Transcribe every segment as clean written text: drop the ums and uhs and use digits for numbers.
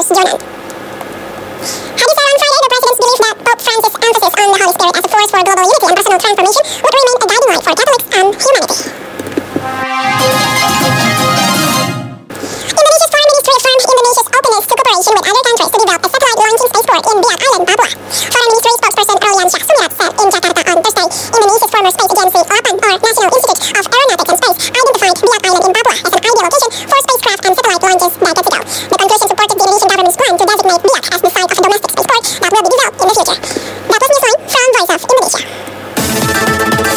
Pius Jonan. Had he said on Friday, the president's belief that Pope Francis' emphasis on the Holy Spirit as a force for global unity and personal transformation would remain a guiding light for Catholics and humanity. Indonesia's foreign ministry affirmed Indonesia's openness to cooperation with other countries to develop a satellite launching spaceport in Biak Island, Papua. Foreign Ministry spokesperson Rolian Shah Sumirat said in Jakarta on Thursday, Indonesia's former space agency, LAPAN, or National Institute of Aeronautics and Space, identified Biak Island in Papua as an ideal location for spacecraft and satellite launches decades ago. The conclusion supported the Indonesian government's plan to designate Biak as the site of a domestic spaceport that will be developed in the future. That was Newsline from Voice of Indonesia.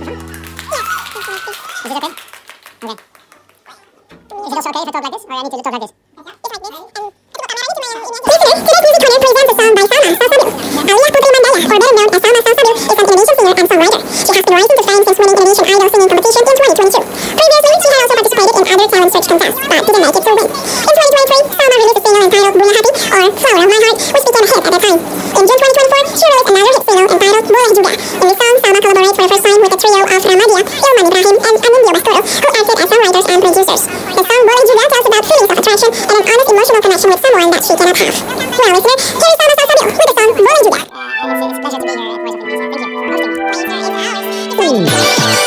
Is it okay? Okay. Is it also okay if I talk like this, or I need to talk like this? Listeners, today's music corner presents a song by Salma Salsabil. Alia Putri Mandaya, or better known as Salma Salsabil, is an Indonesian singer and songwriter. She has been rising to fame since winning Indonesian Idol singing competition in 2022. Previously, she had also participated in other talent search contests, but didn't make it to win. In 2023, Salma released a single entitled Bulla Hati, or Flower of My Heart, which became a hit at that time. In June 2024, she released another hit single entitled Boleh Juga. In this song, Salma collaborates for the first time with a trio of Ramadia, Ilman Ibrahim, and Anindya Baskoro, who acted as songwriters and producers. The song Boleh Juga tells about feelings of attraction and an honest emotional connection with someone that she cannot have. Well, listener, here is Salma Salsabil with the song Boleh Juga. It's a pleasure to be here at Voice of Indonesia. Thank you for hosting me.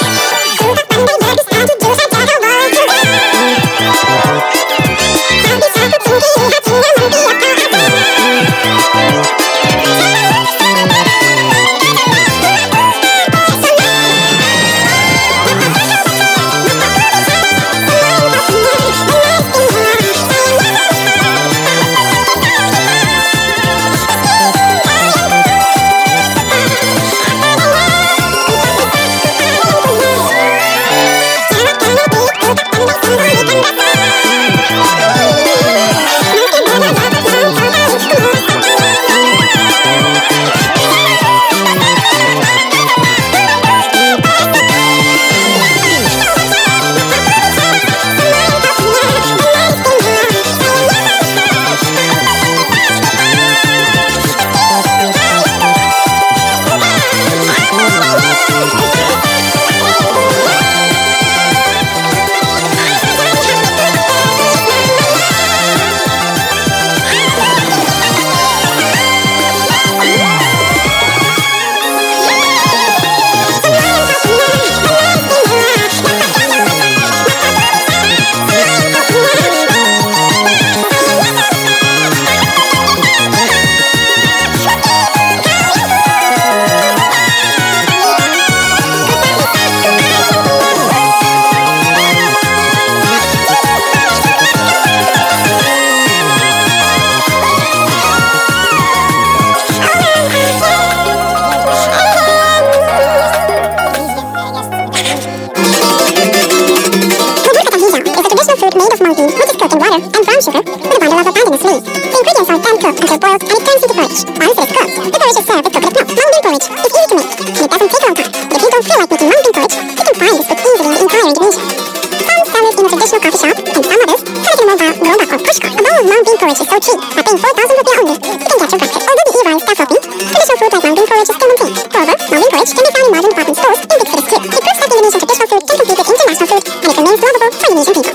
Sugar with a bundle of abandoned leaves. The ingredients are then cooked until boiled and it turns into porridge. Once it is cooked, the porridge is served with coconut milk. Mung bean porridge is easy to make and it doesn't take a long time. If you don't feel like making mung bean porridge, you can find this food easily in the entire Indonesia. Some sell it in a traditional coffee shop and some others sell it in a mobile gerobak or pushcart. A bowl of mung bean porridge is so cheap that paying 4,000 rupiah only, you can get your breakfast. Although the e-rice self-helping, traditional food like mung bean porridge is still maintained. However, mung bean porridge can be found in modern department stores in big cities too. It proves that Indonesian traditional food can compete with international food and it remains lovable for Indonesian people.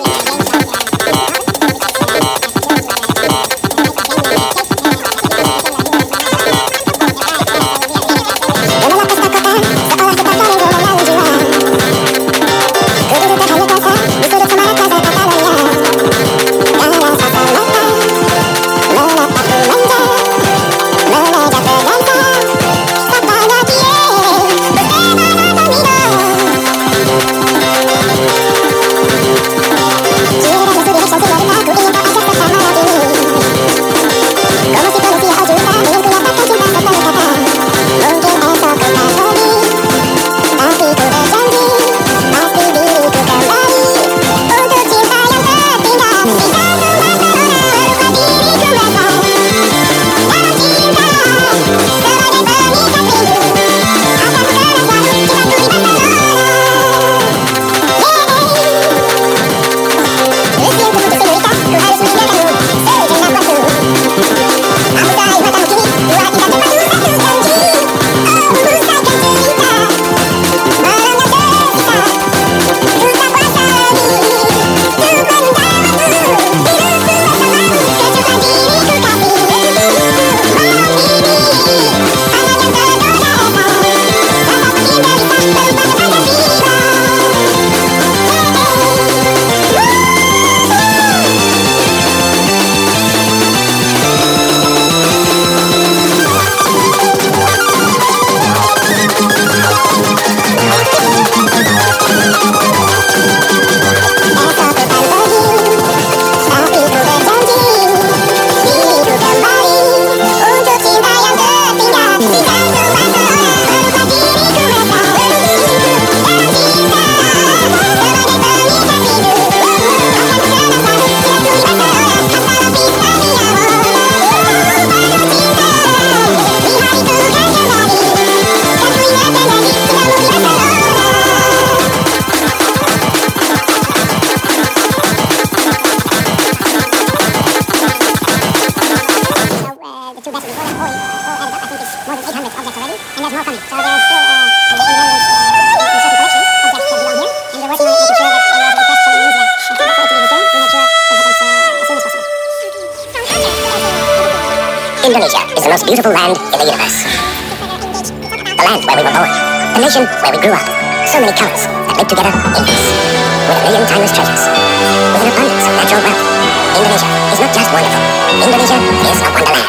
most beautiful land in the universe. The land where we were born. The nation where we grew up. So many colors that live together in peace. With a million timeless treasures. With an abundance of natural wealth. Indonesia is not just wonderful. Indonesia is a wonderland.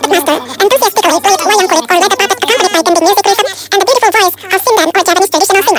Wayang kulit or leather puppet accompanied by bending music rhythm and the beautiful voice of Sindan or Japanese traditional singer.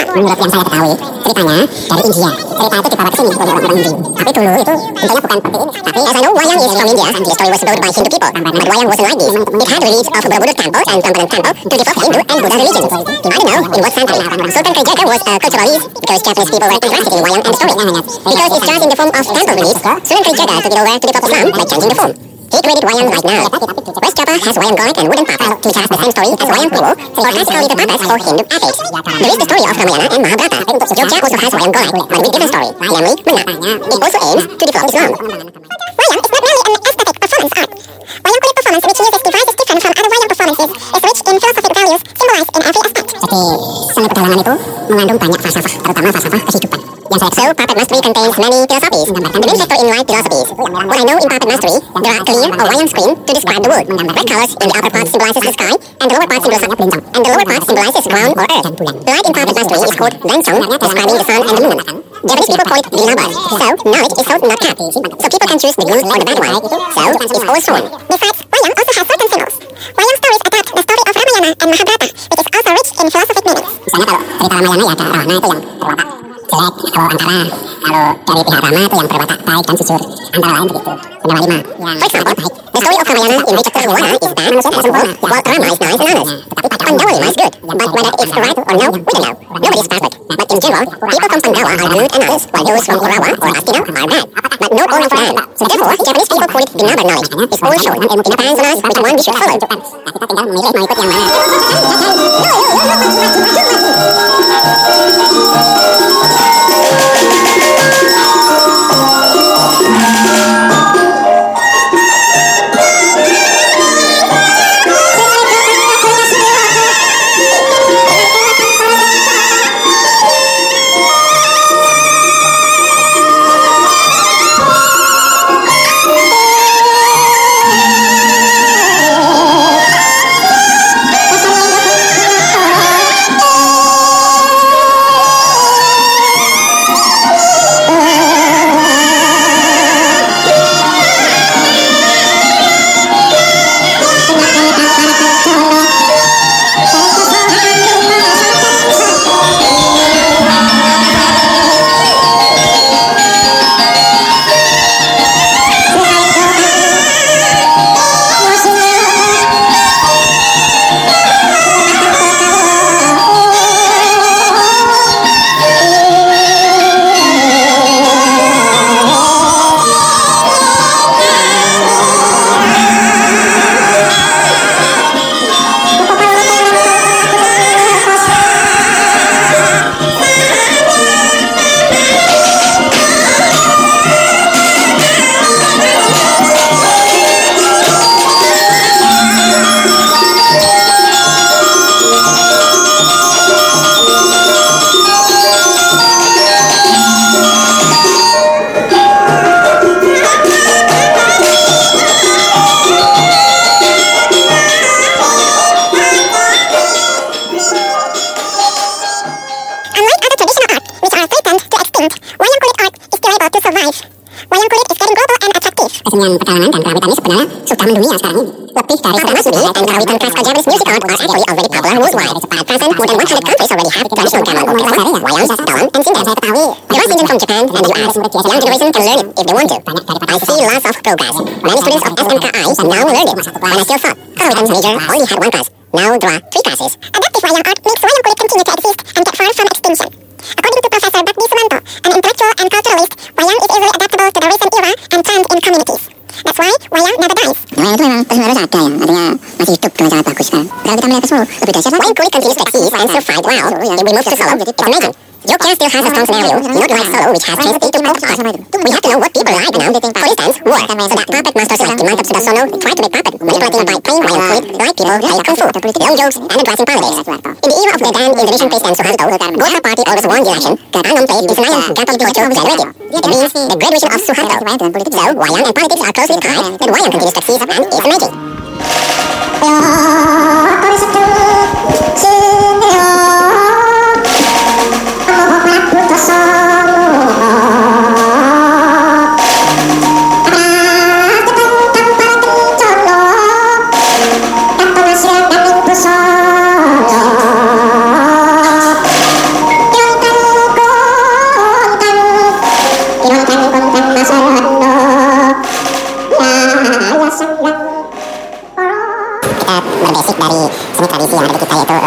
Menurut yang saya ketahui, ceritanya dari India. Cerita itu dibawa ke sini oleh orang-orang Hindu. Tapi dulu itu bentuknya bukan seperti ini. Tapi as I know, wayang is from India. The story was told by Hindu people. But wayang wasn't like this. It had the roots of Borobudur temple and Prambanan temple to the folk Hindu and Buddha religions. I don't know in what century. Sultan Kaljaga was a culturalist because Japanese people were interested in wayang and story. Because it's just in the form of temple beliefs, Sultan Kaljaga took it over to the folk Islam by changing the form. He created wayang right now. West Java has wayang golek and wooden puppet, which has the same story as wayang kuwo, or classical little puppets for Hindu epics. There is the story of Ramayana and Mahabharata. Jogja also has wayang golek, but with different story, namely Mena. It also aims to develop Islam. Wayang is not merely an aesthetic performance art. Wayang kulit performance, which uses devices different from other wayang performances, is rich in philosophic values symbolized in every aspect. Jadi, seni pedalangan itu mengandung banyak falsafah, terutama falsafah kehidupan. So, puppet mastery contains many philosophies. The main factor in light philosophies. What I know in puppet mastery, there are clear or wayang screen to describe the wood. Red colors in the upper part symbolizes the sky, and the lower part symbolizes ground or earth. The light in puppet mastery is called Dansong, describing the sun and the moon. Japanese people call it Dinabar. So, knowledge is sold, not kept. So people can choose the good or the bad one. So, it's always shown. Besides, wayang also has certain symbols. Wayang stories adapt the story of Ramayana and Mahabharata, which is also rich in philosophic meanings. Misalnya kalau cerita Ramayana ya ada Rahwana itu yang berwatak jelek, kalau Antara, kalau dari pihak Rama itu yang berwatak baik dan jujur, antara lain begitu. Pendawa 5. For example, the story of Ramayana in which Rahwana is bad and simple, while Rama is nice and honest. Pandawa 5 is good, but whether it's right or no, we don't know. Nobody is perfect. But in general, people from Pandawa are good and honest, while those from Kurawa or Astina are bad. But not all of them. Therefore, Japanese people call it Dinabar knowledge. It's all shown. It depends on us which one we should follow. Kita tinggal memilih mau ikut yang mana. Kesenian pedalangan dan kerawitan ini sebenarnya sudah mendunia sekarang ini. Lebih dari Puppet mastery and kerawitan classical Japanese music art are actually already popular worldwide. At present, more than 100 countries already have traditional gamelan orchestra, wayang, dalam, and singen. There are singers from Japan and the US. The young generation can learn it if they want to. I see lots of progress. Many students of SMKI now learn it. When I still thought kerawitan major only had one class. Now there are 3 classes. Adaptive wayang art makes wayang kulit continue to exist and get far from extinction. According to Professor Bakti Sumanto, an intellectual and culturalist, wayang is easily adaptable to the recent era and trend in communities. That's why wayang never dies. Wayang itu memang terus menerus ada ya, artinya masih hidup dengan sangat bagus kan. Kalau kita melihat ke Solo, lebih dahsyat lagi. Wayang kulit continues to exist and survive well. If we move to Solo, it's amazing. Jogja still has a strong scenario, not like Solo, which has changed into folk art. We have to know what people like now. For instance, war. So that puppet masters like Dimantap Sudarsono try to make puppet, manipulating by playing wayang kulit like people play kung fu, long jokes, and addressing politics. In the era of the then Indonesian President Suharto, Golkar Party always won the election. Ketanam played in Senayan, Gatot Diojo graduated. It means the graduation of Suharto. So, wayang and politics are closely tied, that wayang continues to exist and is amazing.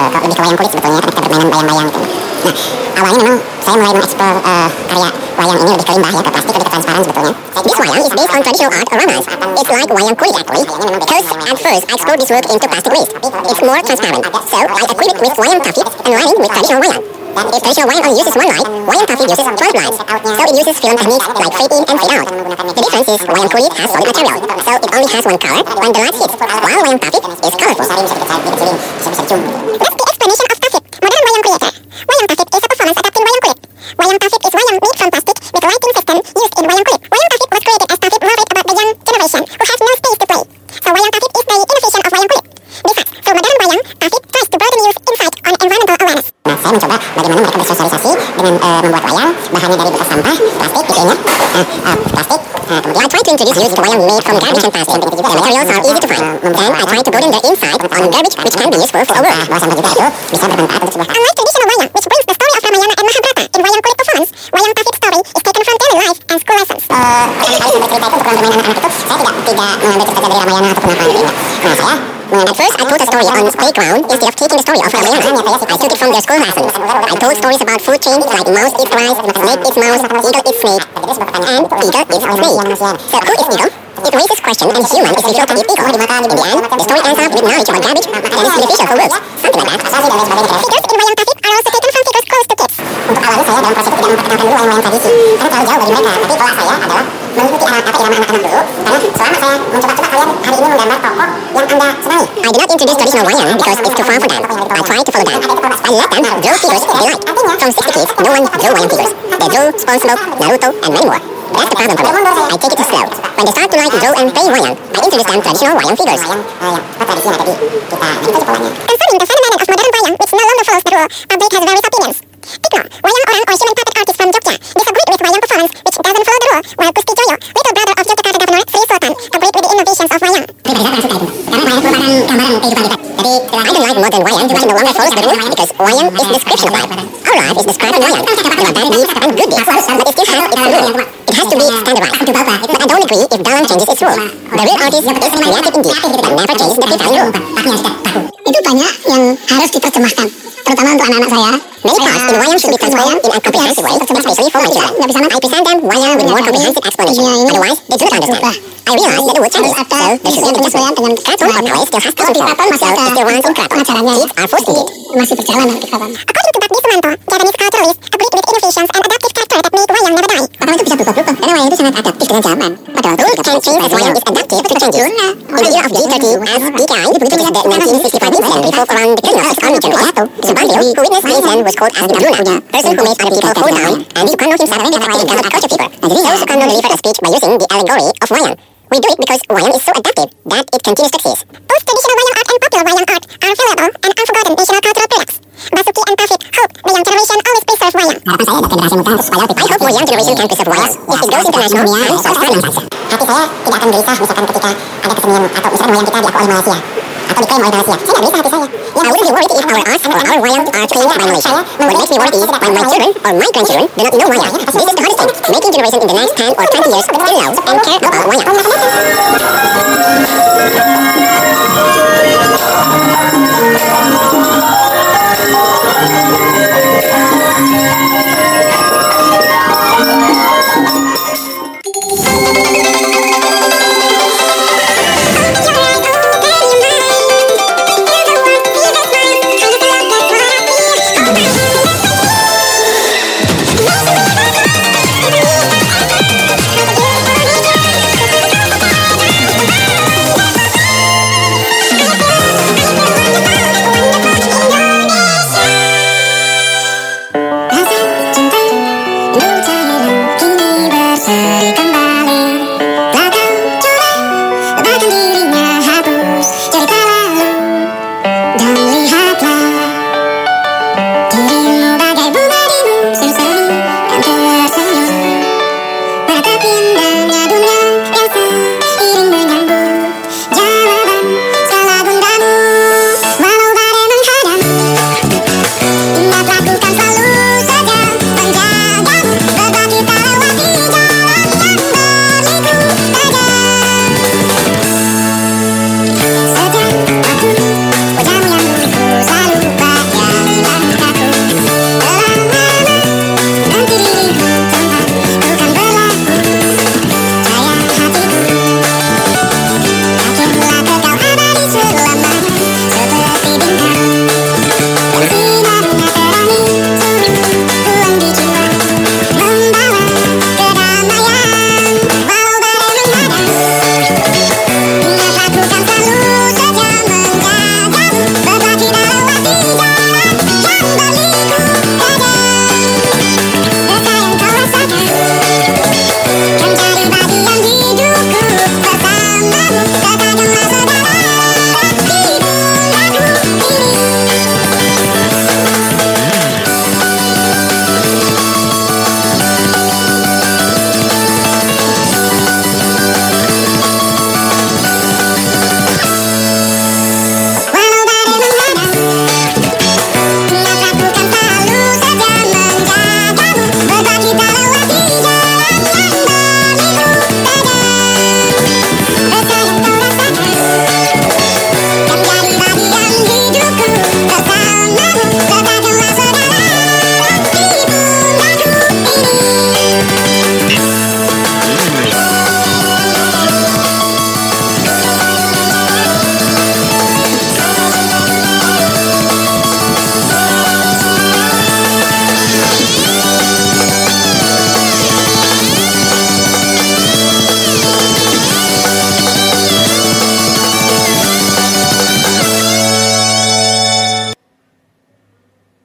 lebih ke wayang kulit sebetulnya, ketika bermainan bayang-bayang gitu. Nah, awalnya memang saya mulai mengeksplor karya wayang ini lebih ke limbah ya, ke plastik, lebih ke transparan sebetulnya. This wayang is based on traditional art aromas. It's like wayang kulit actually, because at first I explored this work into plastic waste. It's more transparent, so I equip it with wayang taffy and lining with traditional wayang. If traditional wayang only uses one light, wayang taffy uses 12 lights, so it uses film techniques like fade in and fade out. The difference is wayang kulit has solid material, so it only has one color when the light hits, while wayang taffy is colorful. That's the explanation of taffy, modern wayang creator. Wayang taffy is a performance adapting wayang kulit. Wayang taffy is wayang made from plastic with lighting system used in wayang kulit. Wayang taffy was created as taffy worried about the young generation who has no space to play. So wayang taffy is the innovation of wayang kulit. Besides, for modern wayang, taffy tries to broaden use insight on environmental awareness. Nah, saya mencoba bagaimana mereka bersosialisasi dengan membuat wayang, bahannya dari bekas sampah, plastik gitu ya. Plastik. Kemudian I try to introduce music to wayang made from garbage and plastic. The materials are easy to find. Then I try to broaden their insight on garbage which can be useful for our work. Bahwa sampah juga itu bisa bermanfaat untuk sebuah. Unlike traditional wayang, which brings the story of Ramayana and Mahabharata in wayang kulit performance, wayang taffy story is taken from daily life and school lessons. Kali sambil cerita itu untuk permainan anak-anak itu, saya tidak mengambil cerita dari Ramayana ataupun apa gitu. Nah, saya at first, I told a story on playground instead of taking the story of Ramayana. I took it from their school lessons. I told stories about food chains like mouse eats rice, snake eats mouse, eagle eats snake, and eagle eats snake. So who is eagle? It raises question and human is referred to eat eagle. In the end, the story ends up with knowledge about garbage and is beneficial for works. Something like that. Figures in wayang taffy are also taken from figures close to kids. Untuk awalnya saya dalam proses itu tidak memperkenalkan dulu wayang-wayang tradisi karena terlalu jauh bagi mereka. Tapi pola saya adalah mengikuti irama anak-anak dulu. Karena selama saya mencoba-coba kalian hari ini menggambar tokoh yang anda senangi. I did not introduce traditional wayang because it's too far for them. I tried to follow them. I let them draw figures they like. From 60 kids, no one drew wayang figures. They drew SpongeBob, Naruto, and many more. That's the problem for me. I take it too slow. When they start to like draw and play wayang, I introduce them traditional wayang figures. Concerning the phenomenon of modern wayang, which no longer follows the rule, public has various opinions. Tikno, wayang orang or human puppet artist from Jogja, disagreed with wayang performance, which doesn't follow the rule, while Gusti Joyo, little brother of Yogyakarta Governor Sri Sultan, agreed with the innovations of wayang. I don't like modern wayang, which no longer follows the rule, because wayang is description of life. Our life is described in wayang. There are bad deeds and good deeds, but it still has its rule. It has to be standardized. But I don't agree if Dalang changes its rule. The real artist is creative indeed, but never changes the defining rule. Itu banyak yang harus diterjemahkan, terutama untuk anak-anak saya. Many parts in wayang should be transformed in a comprehensive way, especially for my children. I present them wayang with more comprehensive explanation, otherwise they do not understand. I realize that the word changes, so there should be adjustment. Cartoon or play still has to be formed, so it still runs in cartoon. Kids are forced to it. Masih berjalan nanti kapan. According to Bagni Sumanto, Japanese culturalist agreed with innovations and adaptive character that made wayang never die. Wayang itu bisa berubah-ubah, karena wayang itu sangat adaptif dengan zaman. Padahal Rule can change as wayang is adaptive to changes. In the era of G30 as DKI, which is the 1965 incident before around the killing of his army general, Subandil, who witnessed the incident, was called as the Bruna, person who made other people fall down, and Sukarno himself adapted a gathered culture figure. So Sukarno delivered a speech by using the allegory of wayang. We do it because wayang is so adaptive that it continues to exist. Both traditional wayang art and popular wayang art are valuable and unforgotten national cultural products. Basuki and Taufik hope the young generation always preserve wayang. I hope more young generation can preserve wayang if it goes international and solves problems. Hati saya tidak akan gelisah misalkan ketika ada kesenian atau misalkan wayang kita diakui oleh Malaysia atau diklaim oleh Malaysia. Saya tidak gelisah hati saya. I wouldn't be worried if our art or our wayang are claimed by Malaysia. What makes me worried is when my children or my grandchildren do not know wayang. This is the hardest thing. Making generation in the next 10 or 20 years still knows and care about wayang.